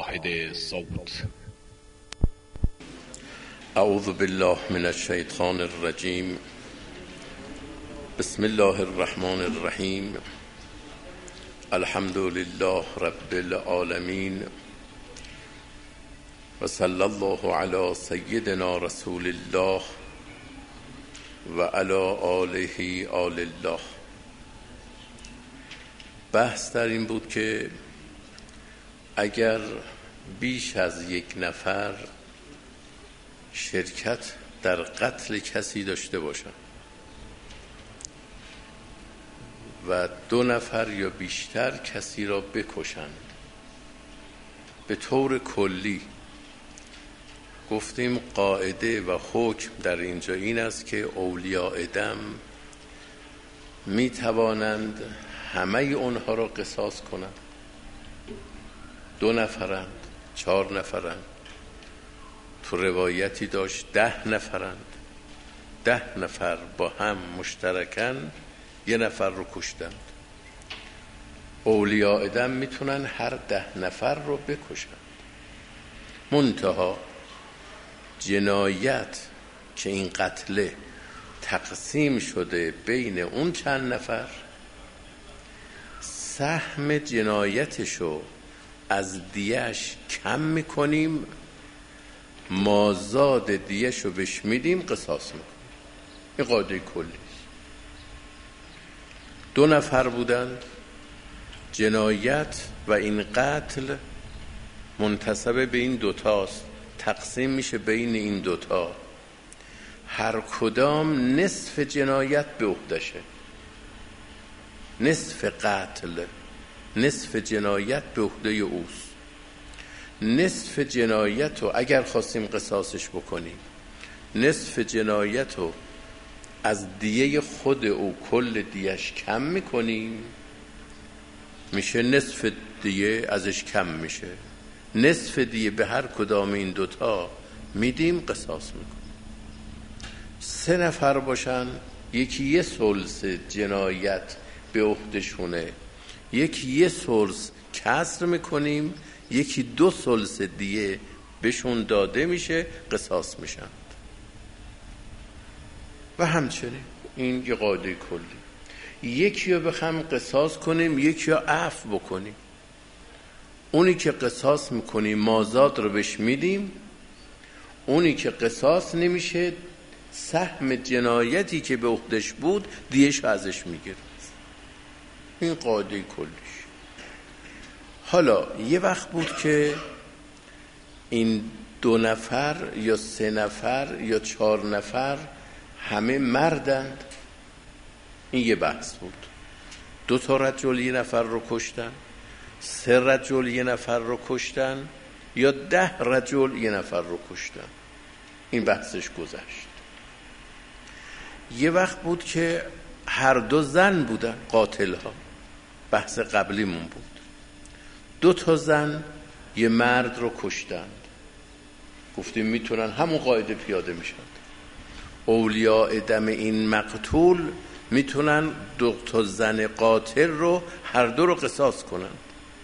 واحد صوت. اعوذ بالله من الشیطان الرجیم. بسم الله الرحمن الرحیم. الحمد لله رب العالمین و صلی الله علی سیدنا رسول الله و علی آله آل الله. بحث در این بود که اگر بیش از یک نفر شرکت در قتل کسی داشته باشند و 2 نفر یا بیشتر کسی را بکشند، به طور کلی گفتیم قاعده و حکم در اینجا این است که اولیاء دم می توانند همه اونها را قصاص کنند. 2 نفرند، 4 نفرند، تو روایتی داشت 10 نفرند. 10 نفر با هم مشترکن 1 نفر رو کشتند. اولیاء دم میتونن هر 10 نفر رو بکشند. منتها جنایت که این قتل تقسیم شده بین اون چند نفر، سهم جنایتشو از دیهش کم میکنیم، مازاد دیهشو بهش میدیم، قصاص میکنیم. این قاعده کلی است. 2 نفر بودند، جنایت و این قتل منتسب به این 2 تاست، تقسیم میشه بین این 2 تا. هر کدام نصف جنایت به عهدشه، نصف قتل، نصف جنایت به عهده اوست. نصف جنایت رو اگر خواستیم قصاصش بکنیم، نصف جنایت رو از دیه خود او کل دیهش کم میکنیم، میشه نصف دیه ازش کم میشه. نصف دیه به هر کدام این 2 تا میدیم، قصاص میکنیم. 3 نفر باشن، یکی 1 ثلث جنایت به عهدشونه، یکی 1 ثلث کسر میکنیم، یکی 2 ثلث دیه بهشون داده میشه، قصاص میشن. و همچنین این یه قاعده کلی. یکی رو بخوام قصاص کنیم، یکی رو عفو بکنیم. اونی که قصاص میکنیم مازاد رو بهش میدیم، اونی که قصاص نمیشه سهم جنایتی که به عهدش بود دیهش ازش میگیره. این قاعده کلیش. حالا یه وقت بود که این 2 نفر یا 3 نفر یا 4 نفر همه مردند. این یه بحث بود. 2 تا رجل 1 نفر رو کشتن، 3 رجل 1 نفر رو کشتن، یا 10 رجل 1 نفر رو کشتن. این بحثش گذشت. یه وقت بود که هر 2 زن بودن قاتل ها، بحث قبلیمون بود. 2 تا زن 1 مرد رو کشتند. گفتیم میتونن همون قاعده پیاده میشن. اولیاء دم این مقتول میتونن 2 تا زن قاتل رو هر 2 رو قصاص کنند.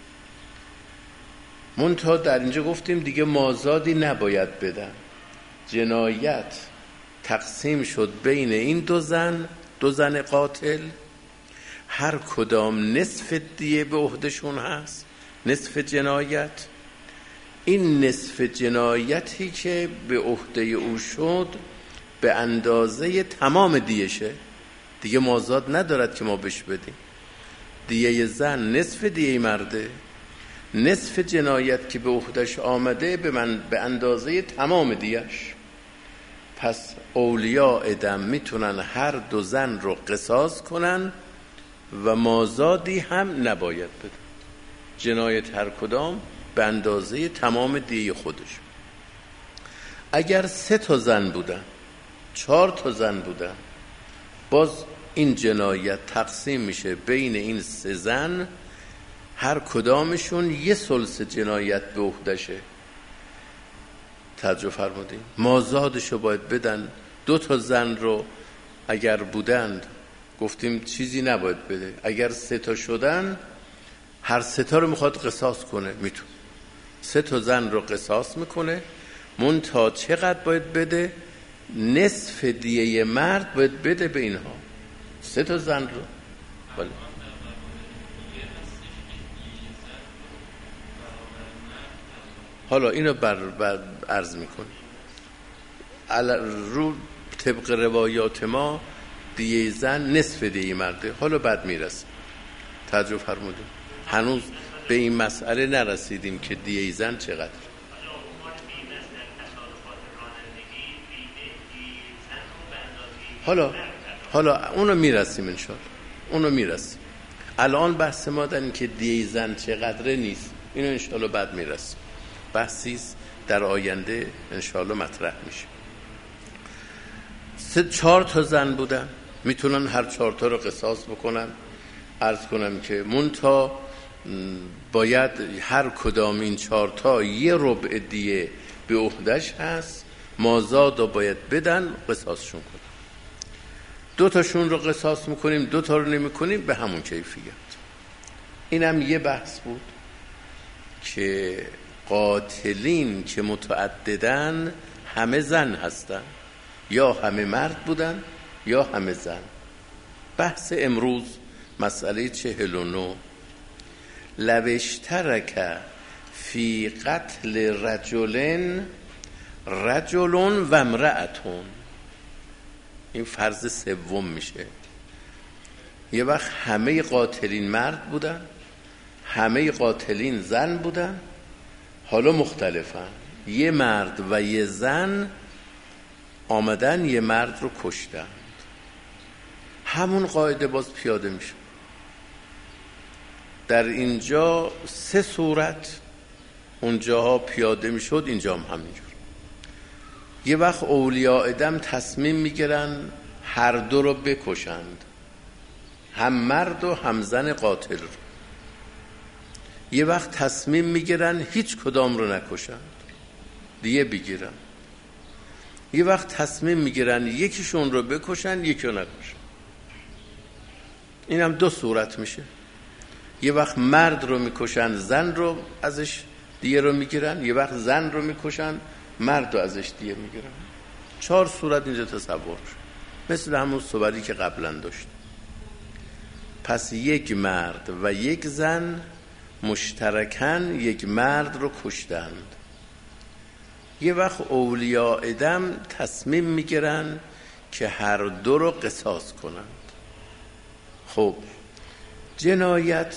منتها در اینجا گفتیم دیگه مازادی نباید بدن. جنایت تقسیم شد بین این 2 زن قاتل، هر کدام نصف دیه به عهدشون هست، نصف جنایت. این نصف جنایتی که به عهده او شد به اندازه تمام دیشه، دیگه مازاد ندارد که ما بهش بدیم. دیه زن نصف دیه مرده، نصف جنایت که به عهدش آمده به اندازه تمام دیش. پس اولیاء دم میتونن هر 2 زن رو قصاص کنن و مازادی هم نباید بده. جنایت هر کدام به اندازه تمام دیه خودش. اگر 3 تا زن بودن، 4 تا زن بودن، باز این جنایت تقسیم میشه بین این 3 زن، هر کدامشون 1 ثلث جنایت به عهدشه. توجه فرمودین؟ مازادشو باید بدن. 2 تا زن رو اگر بودند گفتیم چیزی نباید بده. اگر 3 تا شدن هر 3 تا رو میخواد قصاص کنه، میتونه. 3 تا زن رو قصاص میکنه، منتها چقدر باید بده؟ نصف دیه مرد باید بده به اینها، 3 تا زن رو. بله. حالا اینو بر عرض میکنی رو طبق روایات ما دیه زن نصف دیه مرده. حالا بعد میرسه، توجه فرمودیم، هنوز به این مسئله نرسیدیم که دیه زن چقدر. حالا اونو میرسیم انشاءالله، اونو میرسیم. الان بحث ما در این که دیه زن چقدره نیست، اینو انشاءالله بعد میرسیم، بحثیست در آینده انشاءالله مطرح میشه. 4 تا زن بودن، میتونن هر 4 تا رو قصاص بکنن. عرض کنم که منتها باید هر کدام این 4 تا یه ربع دیه به عهده‌اش هست، مازاد رو باید بدن، قصاصشون کنن. 2 تاشون رو قصاص میکنیم، 2 تا رو نمیکنیم، به همون کیفیت. اینم یه بحث بود که قاتلین که متعددن همه زن هستن، یا همه مرد بودن یا همه زن. بحث امروز مسئله 49، لو اشترک فی قتل رجل و امرأتون. این فرض سوم میشه. یه وقت همه قاتلین مرد بودن، همه قاتلین زن بودن، حالا مختلفن. یه مرد و یه زن آمدن یه مرد رو کشتند، همون قاعده باز پیاده میشه. در اینجا 3 صورت اونجاها پیاده میشد، اینجا هم همینجور. یه وقت اولیاء دم تصمیم میگیرن هر دو رو بکشند، هم مرد و هم زن قاتل رو. یه وقت تصمیم میگیرن هیچ کدام رو نکشند، دیگه بگیرن. یه وقت تصمیم میگیرن یکیشون رو بکشن، یکی رو نکشن. این هم 2 صورت میشه. یه وقت مرد رو میکشن، زن رو ازش دیگه رو میگیرن. یه وقت زن رو میکشن، مرد رو ازش دیگه میگیرن. 4 صورت اینجا تصور شد، مثل همون صوری که قبلا داشت. پس یک مرد و یک زن مشترکاً یک مرد رو کشتند. یه وقت اولیاء دم تصمیم میگیرن که هر دو رو قصاص کنند. خب جنایت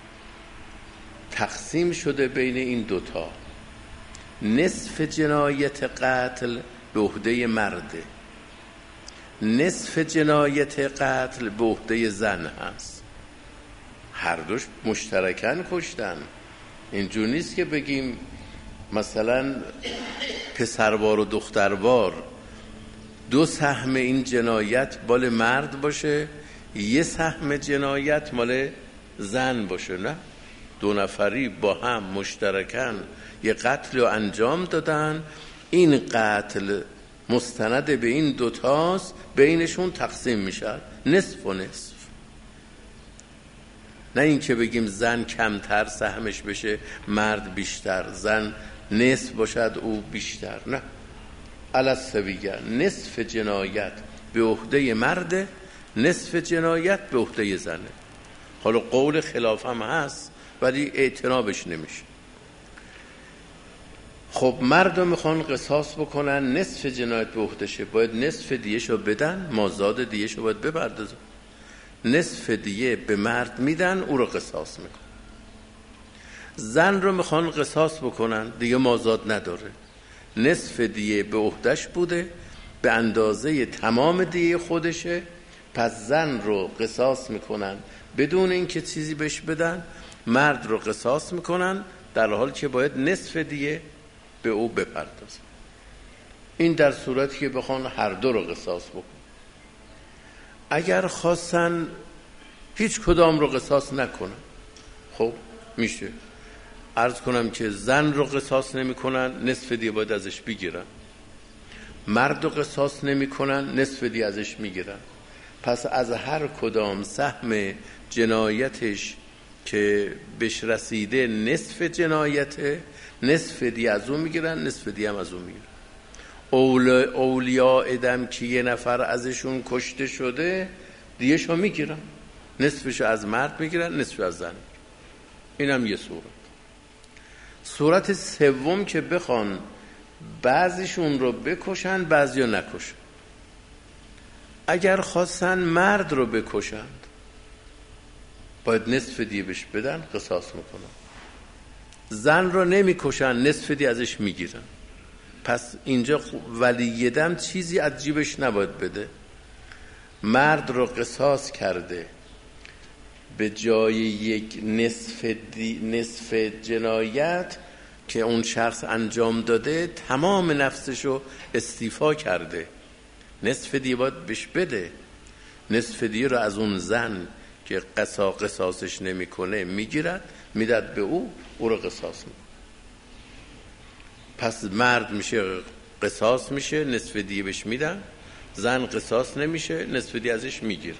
تقسیم شده بین این 2 تا. نصف جنایت قتل به عهده مرده، نصف جنایت قتل به عهده زن هست. هر دوش مشترکاً کشتن. اینجور نیست که بگیم مثلا پسروار و دختروار 2 سهم این جنایت مال مرد باشه، 1 سهم جنایت مال زن باشه. نه، 2 نفری با هم مشترکاً یه قتل رو انجام دادن. این قتل مستند به این 2 تاست، بینشون تقسیم میشه نصف و نصف. نه این که بگیم زن کمتر سهمش بشه، مرد بیشتر، زن نصف باشد او بیشتر. نه، علی السویه. نصف جنایت به عهده مرد، نصف جنایت به عهده زنه. حالا قول خلاف هم هست ولی اعتنابش نمیشه. خب مردم میخوان قصاص بکنن، نصف جنایت به عهدهشه، باید نصف دیهشو بدن، مازاد دیهشو باید بپردازن. نصف دیه به مرد میدن، او رو قصاص میکن. زن رو میخوان قصاص بکنن، دیگه مازاد نداره، نصف دیه به عهدهش بوده، به اندازه تمام دیه خودشه. پس زن رو قصاص میکنن بدون اینکه چیزی بهش بدن، مرد رو قصاص میکنن در حالی که باید نصف دیه به او بپردازن. این در صورتی که بخوان هر دو رو قصاص بکن. اگر خواستن هیچ کدام رو قصاص نکنن، خب میشه. عرض کنم که زن رو قصاص نمی کنن، نصف دیه باید ازش بگیرن. مرد رو قصاص نمی کنن، نصف دیه ازش میگیرن. پس از هر کدام سهم جنایتش که بهش رسیده نصف جنایته، نصف دیه از اون میگیرن، نصف دیه هم از اون میگیرن. اولیاء ادم که یه نفر ازشون کشته شده دیهشو میگیرن، نصفشو از مرد میگیرن، نصفشو از زن. اینم یه صورت. صورت سوم که بخوان بعضیشون رو بکشن بعضی رو نکشن. اگر خواستن مرد رو بکشند باید نصف دیه بهش بدن، قصاص میکنن. زن رو نمیکشن، نصف دیه ازش میگیرن. پس اینجا ولی دم چیزی از جیبش نباید بده. مرد رو قصاص کرده، به جای یک نصف جنایت که اون شخص انجام داده تمام نفسشو استیفا کرده، نصف دیه باید بهش بده. نصف دیه رو از اون زن که قصاصش نمیکنه میگیرد، میداد به او رو قصاص میکنه. پس مرد میشه قصاص میشه، نصف دیه بهش میدن. زن قصاص نمیشه، نصف دیه ازش میگیره.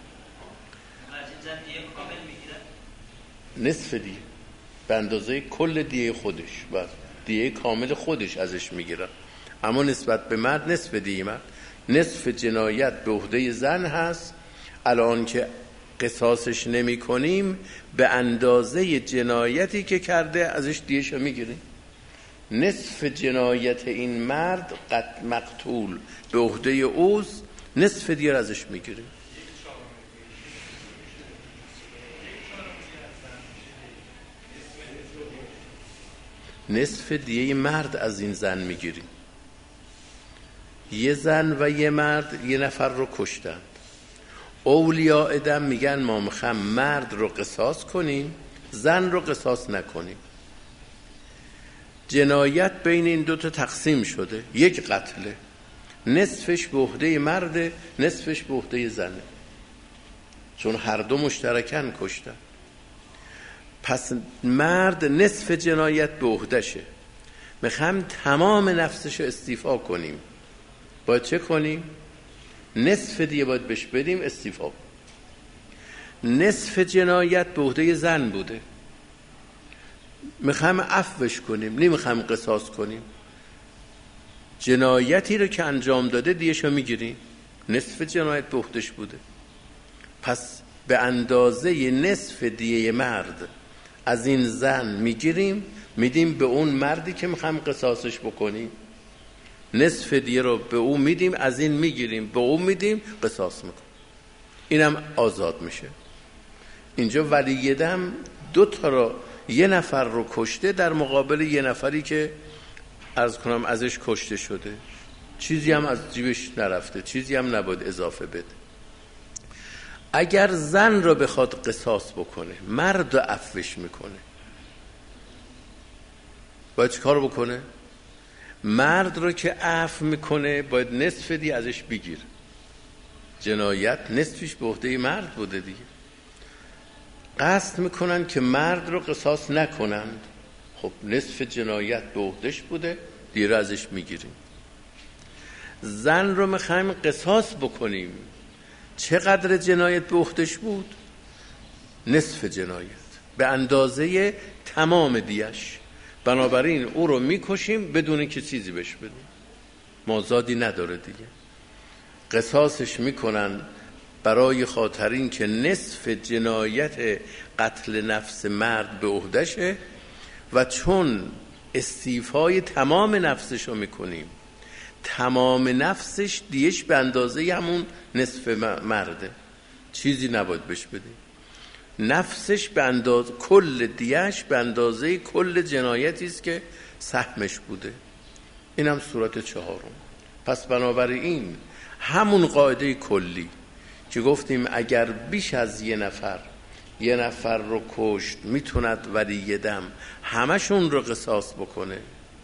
نصف دیه به اندازه کل دیه خودش، بس دیه کامل خودش ازش میگیرن. اما نسبت به مرد نصف دیه مرد، نصف جنایت به عهده زن هست. الان که قصاصش نمی کنیم به اندازه جنایتی که کرده ازش دیهشو میگیریم. نصف جنایت این مرد مقتول به عهده اوست، نصف دیه ازش میگیریم. نصف دیه مرد از این زن میگیریم. یه زن و یه مرد یه نفر رو کشتند. اولیاء ادم میگن ما میخوام مرد رو قصاص کنیم، زن رو قصاص نکنیم. جنایت بین این دوتا تقسیم شده، یک قتله، نصفش به عهده مرده، نصفش به عهده زنه، چون هر دو مشترکاً کشتن. پس مرد نصف جنایت به عهدهشه، میخوام تمام نفسشو استیفا کنیم. باید چه کنیم؟ نصف دیگه باید بهش بدیم، استیفا. نصف جنایت به عهده زن بوده، میخوام عفوش کنیم، نمیخوام قصاص کنیم. جنایتی رو که انجام داده دیگه‌شو میگیریم، نصف جنایت به عهدهش بوده. پس به اندازه نصف دیه مرد از این زن میگیریم، میدیم به اون مردی که میخوام قصاصش بکنیم. نصف دیه رو به اون میدیم، از این میگیریم به اون میدیم، قصاص میکنیم. اینم آزاد میشه. اینجا ولی دم دو تا رو، یه نفر رو کشته در مقابل یه نفری که عرض کنم ازش کشته شده، چیزی هم از جیبش نرفته، چیزی هم نباید اضافه بده. اگر زن رو بخواد قصاص بکنه، مرد رو عفوش میکنه، باید چه کار بکنه؟ مرد رو که عفو میکنه باید نصف دیگه ازش بگیر. جنایت نصفش به عهده مرد بوده دیگه. قصد میکنن که مرد رو قصاص نکنند، خب نصف جنایت به عهدهش بوده، دیگه ازش میگیریم. زن رو میخوایم قصاص بکنیم، چقدر جنایت به عهدهش بود؟ نصف جنایت به اندازه تمام دیش. بنابراین او رو میکشیم بدون که چیزی بهش بدیم، مازادی نداره دیگه. قصاصش میکنن برای خاطر این که نصف جنایت قتل نفس مرد به عهدهشه و چون استیفای تمام نفسش رو میکنیم، تمام نفسش دیش به اندازه همون نصف مرده، چیزی نباید بهش بدیم. نفسش به اندازه کل دیش به اندازه کل جنایتی است که سهمش بوده. اینم صورت چهارم. پس بنابراین همون قاعده کلی که گفتیم اگر بیش از یه نفر رو کشت، میتوند ولی دم همشون رو قصاص بکنه،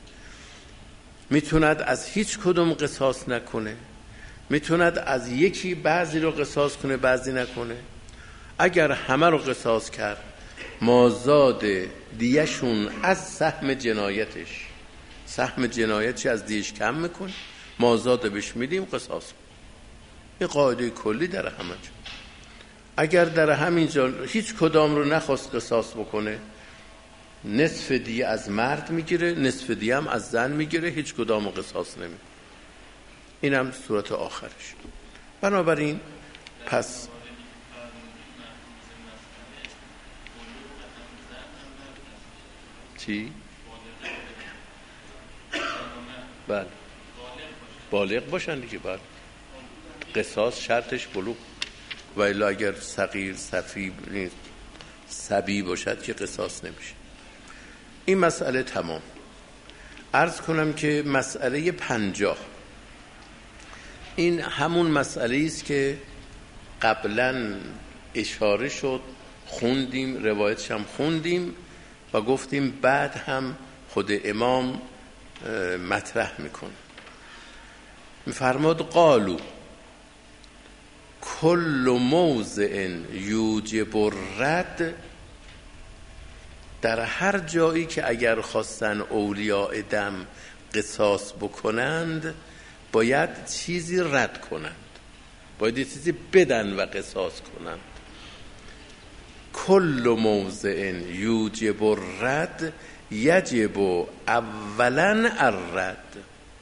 میتوند از هیچ کدوم قصاص نکنه، میتوند از یکی بعضی رو قصاص کنه بعضی نکنه. اگر همه رو قصاص کرد، مازاد دیشون از سهم جنایتش، سهم جنایتش از دیش کم میکنه، مازاد بهش میدیم، قصاص. این قاعده کلی در همه جا. اگر در همینجا هیچ کدام رو نخواست قصاص بکنه، نصف دیه از مرد میگیره، نصف دیه هم از زن میگیره، هیچ کدام رو قصاص نمیکنه. اینم صورت آخرش. بنابراین پس چی؟ بله بالغ باشن دیگه. بله قصاص شرطش بلوغ، و الا اگر صغیر صبی باشد که قصاص نمیشه. این مسئله تمام. عرض کنم که مسئله 50 این همون مسئله است که قبلا اشاره شد، خوندیم، روایتش هم خوندیم و گفتیم بعد هم خود امام مطرح میکنه. میفرماد قالو کل موضع یوجب الرد، در هر جایی که اگر خواستن اولیاء دم قصاص بکنند باید چیزی رد کنند، باید چیزی بدن و قصاص کنند. کل موضع یوجب الرد یجب اولا الرد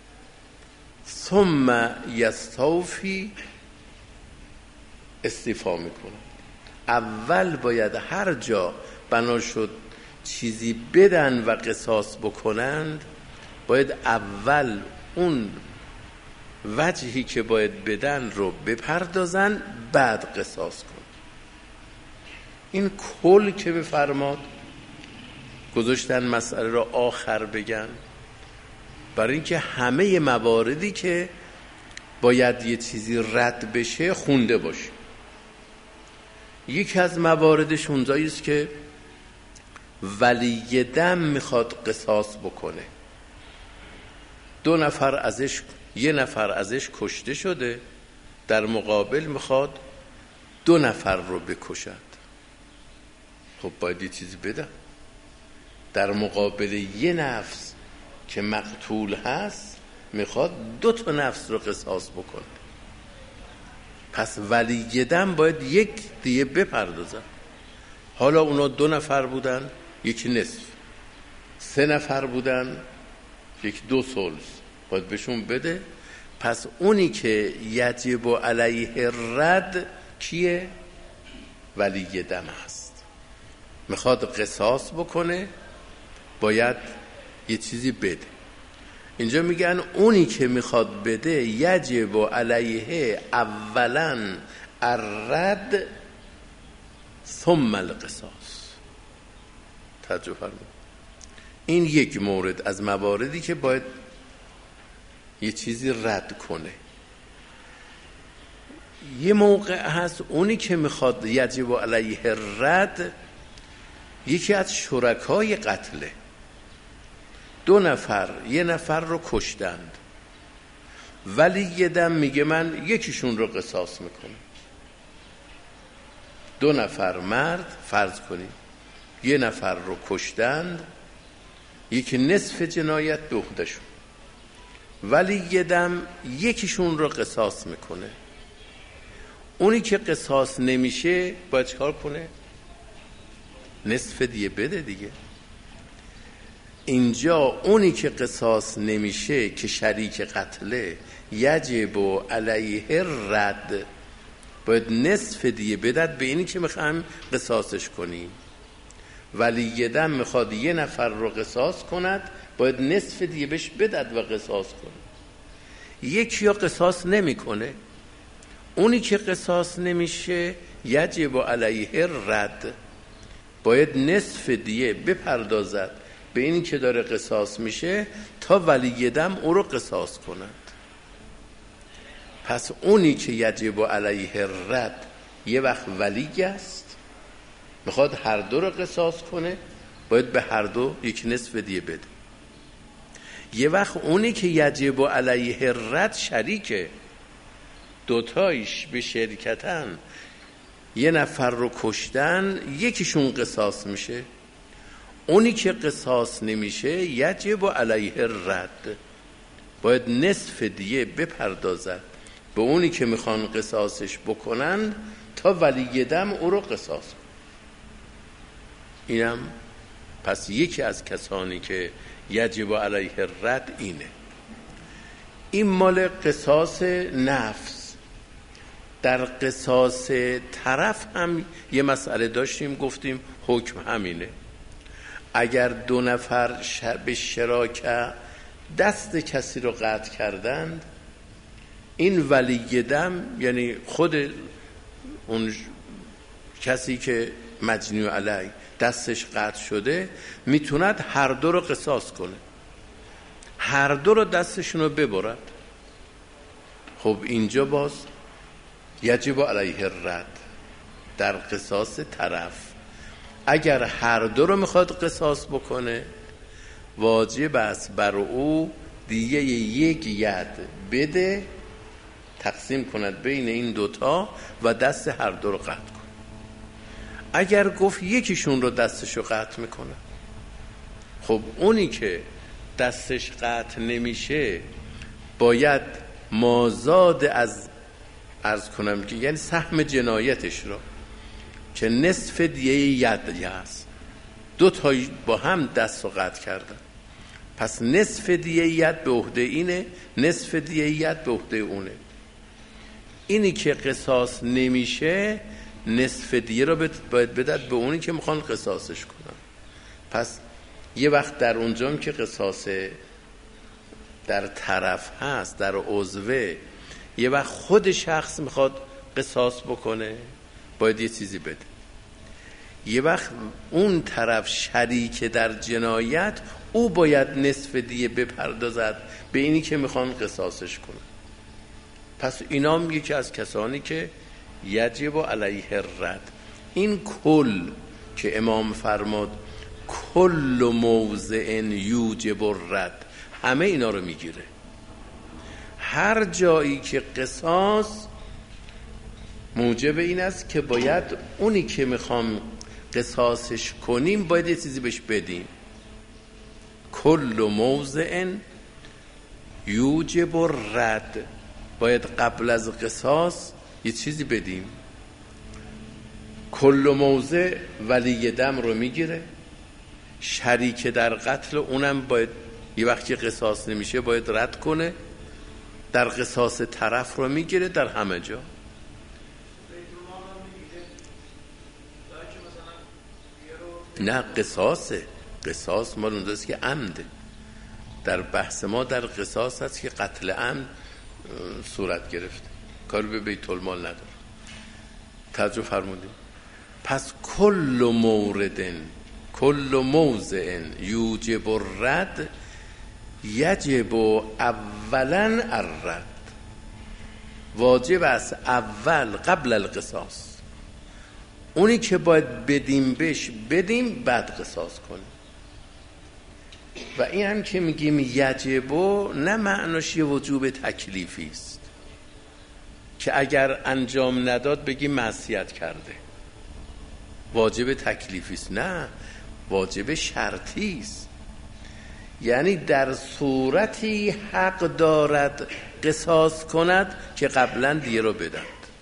ثم یستوفی، استیفا میکنه. اول باید هر جا بنا شد چیزی بدن و قصاص بکنند، باید اول اون وجهی که باید بدن رو بپردازن، بعد قصاص کن. این کل که بفرماد گذاشتن مسئله را آخر بگن، برای اینکه همه مواردی که باید یه چیزی رد بشه خونده باشه. یکی از مواردش اونجایی است که ولی دم میخواد قصاص بکنه، یه نفر ازش کشته شده، در مقابل میخواد 2 نفر رو بکشد. خب باید یه چیزی بدم در مقابل یه نفس که مقتول هست، میخواد 2 تا نفس رو قصاص بکنه. پس ولی دم باید یک دیه بپردازن. حالا اونا 2 نفر بودن، یکی نصف، 3 نفر بودن، یکی 2 ثلث، باید بهشون بده. پس اونی که یجب علیه رد کیه؟ ولی دم هست، میخواد قصاص بکنه، باید یه چیزی بده. اینجا میگن اونی که میخواد بده یجب علیه اولا الرد ثم القصاص. توجه فرمایید، این یک مورد از مواردی که باید یه چیزی رد کنه. یه موقع هست اونی که میخواد یجب علیه رد یکی از شرکای قتله، 2 نفر 1 نفر رو کشتند، ولی یه دم میگه من یکیشون رو قصاص میکنم. 2 نفر مرد فرض کنیم 1 نفر رو کشتند، یکی نصف جنایت به عهده‌شون، ولی یه دم یکیشون رو قصاص میکنه. اونی که قصاص نمیشه باید چکار کنه؟ نصف دیگه بده دیگه. اینجا اونی که قصاص نمیشه که شریک قتله یجب علیه رد، باید نصف دیگه بدد به اینی که میخوایم قصاصش کنیم. ولی یه دم میخواد 1 نفر رو قصاص کند، باید نصف دیگه بهش بدد و قصاص کنه. یکی یا قصاص نمیکنه، اونی که قصاص نمیشه یجب علیه رد، باید نصف دیگه بپردازد به اینی که داره قصاص میشه تا ولی دم او رو قصاص کنند. پس اونی که یجب علیه رد یه وقت ولی است، میخواد هر 2 رو قصاص کنه، باید به هر 2 یک نصف دیگه بده. یه وقت اونی که یجب علیه رد شریکه، 2 تایش به شرکتن، 1 نفر رو کشتن، یکیشون قصاص میشه. اونی که قصاص نمیشه یجب علیه رد، باید نصف دیه بپردازد به اونی که میخوان قصاصش بکنن تا ولی دم او رو قصاص کن. اینم پس یکی از کسانی که یجب علیه الرد اینه. این مال قصاص نفس. در قصاص طرف هم یه مسئله داشتیم، گفتیم حکم همینه. اگر دو نفر به شراکت دست کسی رو قطع کردند، این ولی دم یعنی خود اون کسی که مجنی علیه دستش قطع شده میتوند هر دو رو قصاص کنه، هر دو رو دستشون رو ببرد. خب اینجا باز یجب علیه الرد در قصاص طرف. اگر هر دو رو میخواد قصاص بکنه، واجب است بر او دیگه یک ید بده، تقسیم کند بین این دوتا و دست هر دو رو قطع کن. اگر گفت یکیشون رو دستش رو قطع میکنه، خب اونی که دستش قطع نمیشه باید مازاد از عرض کنم که یعنی سهم جنایتش رو که نصف دیه ید هست، دو تا با هم دست رو قطع کردن، پس نصف دیه ید به عهده اینه، نصف دیه ید به عهده اونه. اینی که قصاص نمیشه نصف دیه رو باید بدد به اونی که میخوان قصاصش کنن. پس یه وقت در اونجام که قصاص در طرف هست، در عضوه، یه وقت خود شخص میخواد قصاص بکنه باید یه چیزی بده. یه وقت اون طرف شریک در جنایت او باید نصف دیه بپردازد به اینی که میخوان قصاصش کنه. پس اینا هم یکی از کسانی که یجب علیه الرد. این کل که امام فرماد کل موضع یوجب الرد، همه اینا رو میگیره. هر جایی که قصاص موجب این است که باید اونی که میخوام قصاصش کنیم باید یه چیزی بهش بدیم. کل موضع یوجب الرد، باید قبل از قصاص یه چیزی بدیم. کل موضع ولی دم رو میگیره، شریک در قتل اونم باید یه وقتی قصاص نمیشه باید رد کنه، در قصاص طرف رو میگیره در همه جا. نه قصاص مال اونجاست که عمده. در بحث ما در قصاص هست که قتل عمد صورت گرفته، کاری به بیت المال نداره. توجه فرمودید؟ پس کل موضع یوجب الرد یجب اولا الرد، واجب است اول قبل القصاص اونی که باید بدیم بهش بدیم، بعد قصاص کنیم. و این هم که میگیم یجب نه معناش یه وجوب تکلیفی است که اگر انجام نداد بگیم معصیت کرده، واجب تکلیفی است. نه، واجب شرطی است. یعنی در صورتی حق دارد قصاص کند که قبلا دیه رو بدند.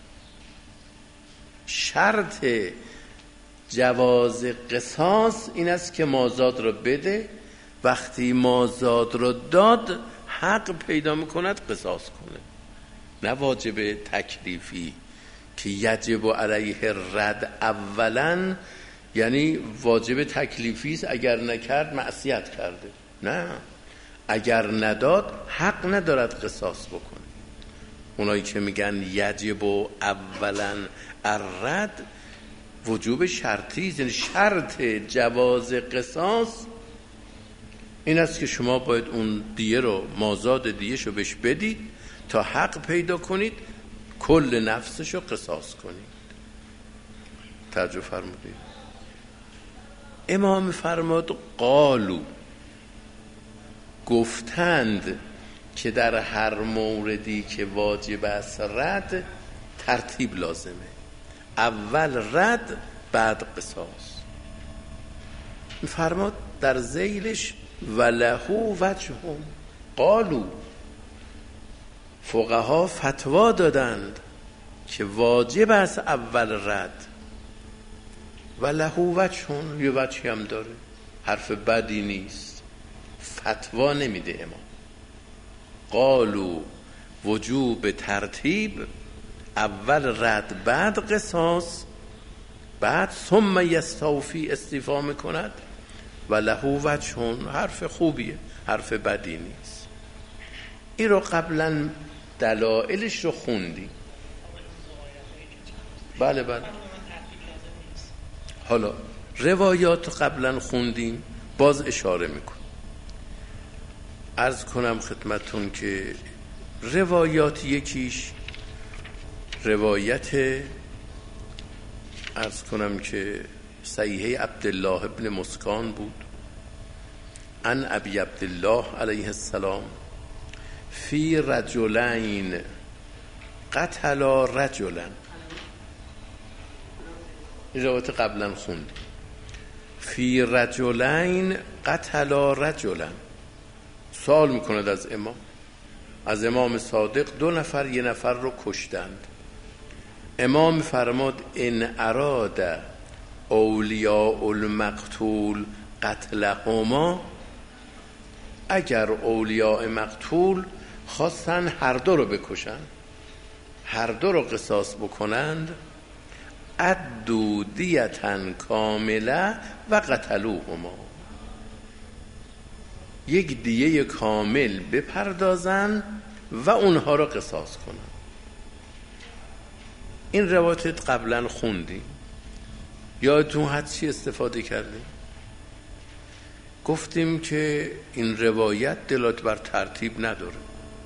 شرط جواز قصاص این است که مازاد رو بده، وقتی مازاد رو داد حق پیدا میکند قصاص کنه. نه واجب تکلیفی که یجب علیه الرد اولا، یعنی واجب تکلیفی است اگر نکرد معصیت کرده. نه، اگر نداد حق ندارد قصاص بکنه. اونایی که میگن یجب اولا الرد وجوب شرطی است، یعنی شرط جواز قصاص این است که شما باید اون دیه رو مازاد دیهشو بهش بدید تا حق پیدا کنید کل نفسشو قصاص کنید. توجه فرمودید؟ امام فرماد قالو، گفتند که در هر موردی که واجب است رد ترتیب لازمه، اول رد بعد قصاص. فرماد در ذیلش ولهو وجههم قالو، فقها فتوا دادند که واجب است اول رد و له وجهون، یه وجهی هم داره، حرف بدی نیست، فتوا نمیده امام. قالو وجوب ترتیب، اول رد بعد قصاص، بعد ثم یستوفی استیفا میکند و له وجهون، حرف خوبیه، حرف بدی نیست. این رو قبلا دلائلش رو خوندیم. بله حالا روایات قبلا خوندیم، باز اشاره میکن. عرض کنم خدمتون که روایات یکیش روایت عرض کنم که صحیحه عبدالله ابن مسکان بود، عن ابی عبدالله علیه السلام فی رجلین قتلا رجلا. این روایت قبلا خوند. فی رجلین قتلا رجلا، سوال میکند از امام صادق، 2 نفر 1 نفر رو کشتند. امام فرماد ان اراد اولیاء المقتول قتلهما، اگر اولیاء مقتول خواستن هر دو رو بکشن، هر دو رو قصاص بکنند، ادوا دیتا کامله و قتلوهما، یک دیه کامل بپردازن و اونها رو قصاص کنن. این روایت قبلا خوندیم. یادتون هست چی استفاده کردیم؟ گفتیم که این روایت دلالت بر ترتیب نداره.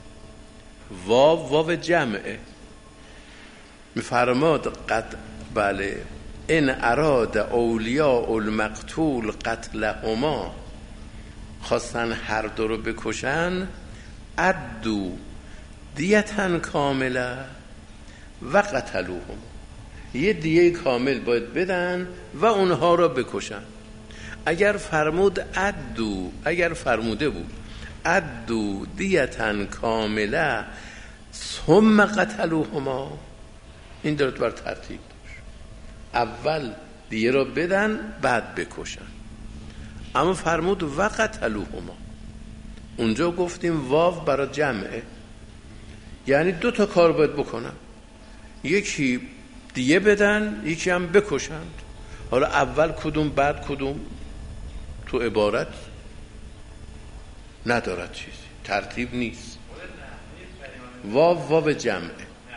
واو جمعه. میفرماد بله ان اراد اولیاء المقتول قتلهما، خواستن هر دو رو بکشن، ادو دیتا کامله و قتلوهم، یه دیه کامل باید بدن و اونها رو بکشن. اگر فرموده بود ادو دیتا کامله ثم قتلوهما، این دارد بر ترتیب داشت، اول دیه رو بدن بعد بکشن. اما فرمود و قتلوهما، اونجا گفتیم واو برای جمعه، یعنی 2 تا کار باید بکنن، یکی دیه بدن، یکی هم بکشند. حالا اول کدوم بعد کدوم تو عبارت ندارد، چیزی ترتیب نیست. واو جمعه.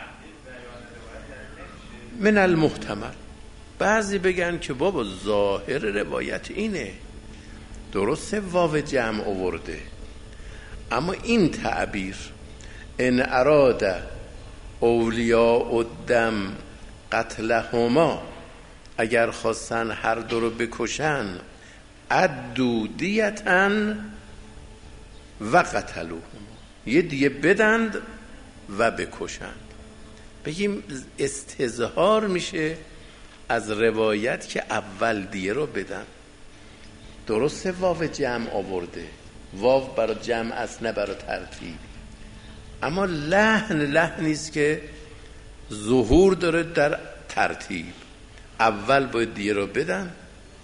من المحتمل، بعضی بگن که بابا ظاهر روایت اینه، درسته واو جمع آورده، اما این تعبیر ان اراد اولیاء الدم قتلهما، اگر خواستن هر دو رو بکشن، ادو دیتا و قتلوهما، یه دیه بدند و بکشند. بگیم استظهار میشه از روایت که اول دیه رو بدن. درسته واو جمع آورده، واو برای جمع است نه برای ترتیب، اما لحنیست که ظهور داره در ترتیب. اول باید دیه رو بدن،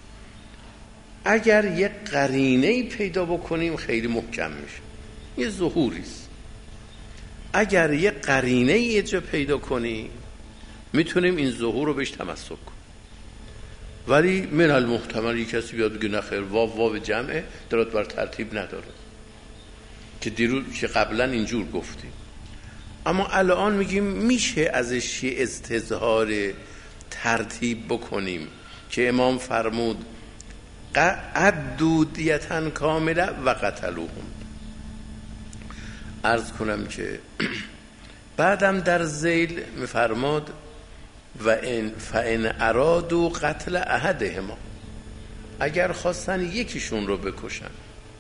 اگر یک قرینه‌ای پیدا بکنیم خیلی محکم میشه، یه ظهوریست. اگر یک قرینه‌ای یه جا پیدا کنیم میتونیم این ظهور رو بهش تمسک کنیم. ولی من المحتمل یک کسی بیاد بگه نخیر واو جمعه، درات بر ترتیب نداره، که قبلا اینجور گفتیم. اما الان میگیم میشه ازش یه استظهار ترتیب بکنیم که امام فرمود ادو دیتا کامله و قتلوهم. عرض کنم که بعدم در ذیل میفرماد و فان ارادوا قتل احدهما، اگر خواستن یکیشون رو بکشن،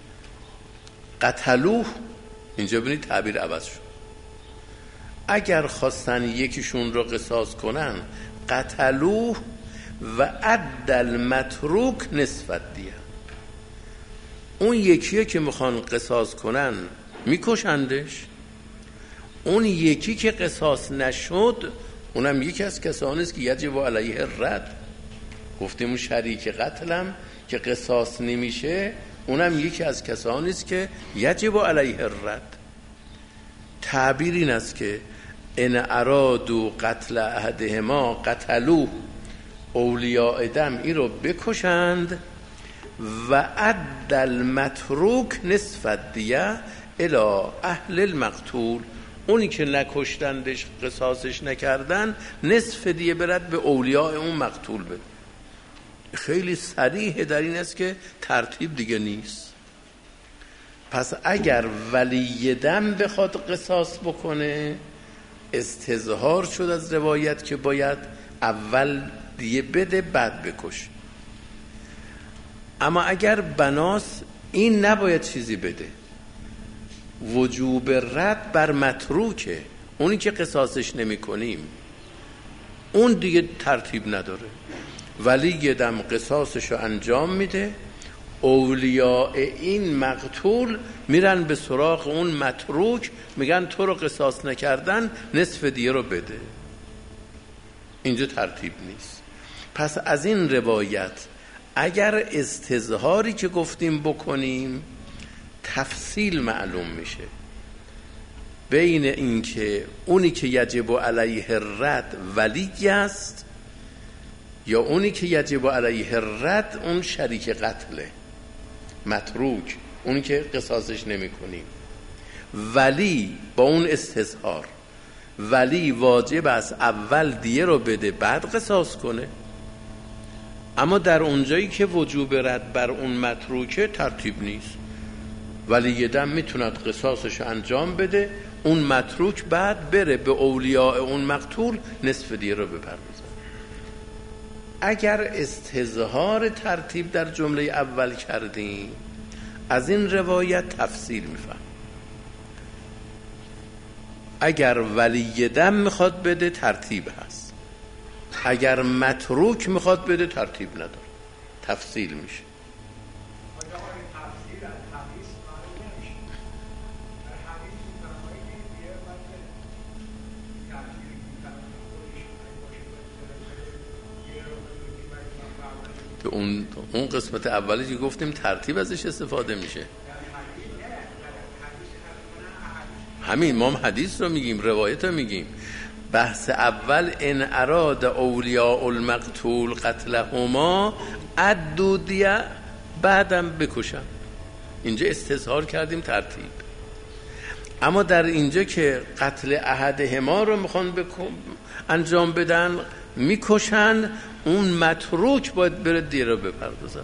قتلوه، اینجا ببینید تعبیر عوض شد، اگر خواستن یکیشون رو قصاص کنن، قتلوه و عدل متروک نصف دیه، اون یکیه که میخوان قصاص کنن میکشندش، اون یکی که قصاص نشد اونم یکی از کسانی است که یجب علیه رد. گفتیم اون شریک قتلم که قصاص نمیشه، اونم یکی از کسانی است که یجب علیه رد. تعبیر این است که ان ارادوا قتل احدهما قتلوه، اولیاء دم این رو بکشند و عد المتروک نصف الدیه الی اهل المقتول، اونی که نکشتندش قصاصش نکردن نصف دیه برد به اولیاء اون مقتول بده. خیلی صریح در این است که ترتیب دیگه نیست. پس اگر ولی دم بخواد قصاص بکنه استظهار شد از روایت که باید اول دیه بده بعد بکش. اما اگر بناس این نباید چیزی بده، وجوب رد بر متروکه، اونی که قصاصش نمی کنیم اون دیگه ترتیب نداره. ولی یه دم قصاصشو انجام میده، اولیاء این مقتول میرن به سراغ اون متروک میگن تو رو قصاص نکردن نصف دیه رو بده. اینجا ترتیب نیست. پس از این روایت اگر استظهاری که گفتیم بکنیم تفصیل معلوم میشه بین این که اونی که یجب علیه رد ولی است یا اونی که یجب علیه رد اون شریک قتله متروک، اونی که قصاصش نمی کنیم. ولی با اون استظهار ولی واجب است اول دیه رو بده بعد قصاص کنه. اما در اونجایی که وجوب رد بر اون متروکه ترتیب نیست. ولی یه دم میتوند قصاصش انجام بده، اون متروک بعد بره به اولیاء اون مقتول نصف دیه رو بپردازه. اگر استظهار ترتیب در جمله اول کردیم از این روایت تفصیل میفهم. اگر ولی دم میخواد بده ترتیب هست، اگر متروک میخواد بده ترتیب نداره، تفصیل میشه. اون قسمت اولی که گفتیم ترتیب ازش استفاده میشه. همین ما هم حدیث رو میگیم، روایت رو میگیم. بحث اول ان اراد اولیاء المقتول قتلهما عدوا دیه، بعدم بکشن. اینجا استظهار کردیم ترتیب. اما در اینجا که قتل احدهما رو میخوان انجام بدن میکشن، اون متروک باید بره دیه رو بپردازن.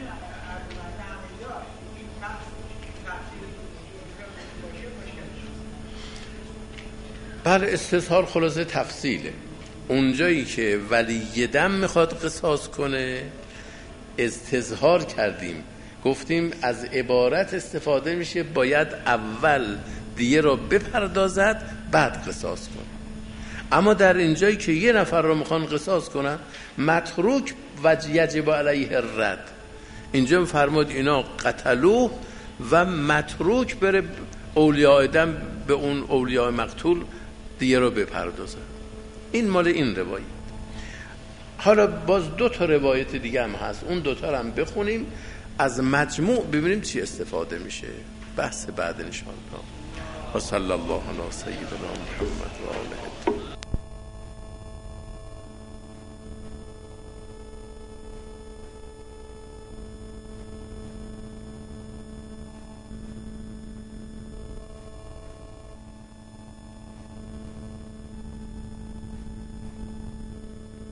بله استظهار خلاصه تفصیله. اونجایی که ولی دم میخواد قصاص کنه استظهار کردیم، گفتیم از عبارت استفاده میشه باید اول دیه رو بپردازد بعد قصاص کنه. اما در اینجایی که یه نفر رو میخوان قصاص کنن متروک و یجب علیه رد، اینجا فرمود اینا قتلوه و متروک بره اولیاء دم به اون اولیاء مقتول دیگه رو بپردازن. این مال این روایت. حالا باز دو تا روایت دیگه هم هست، اون دوتا رو هم بخونیم از مجموع ببینیم چی استفاده میشه. بحث بعد انشاءالله. و صلی الله علی سیدنا محمد و آله.